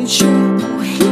разной чепухи.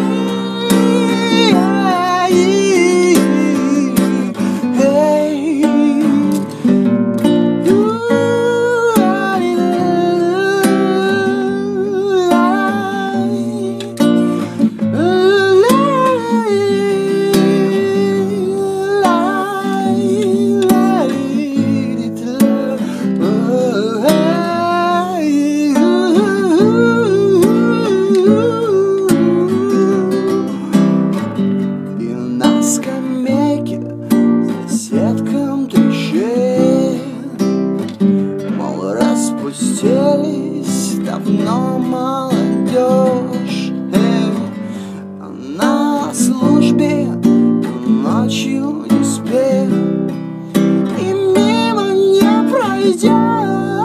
Сеткам трещит, мол, распустились давно молодежь. А на службе ночью не спит и мимо не пройдет.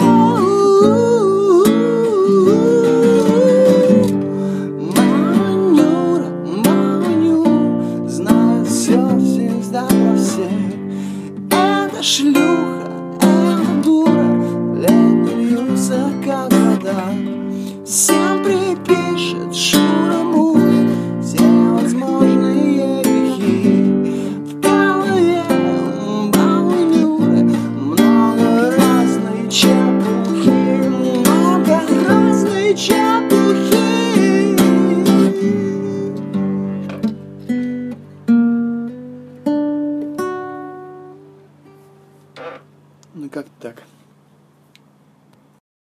Мама Нюра знает все всегда про всех. Эта шлюха, эта дура, лень льются, как вода. Всем припишет Шура-Мура все возможные грехи. В голове бабы Нюры много разной чепухи, много разной чепухи. Ну как так?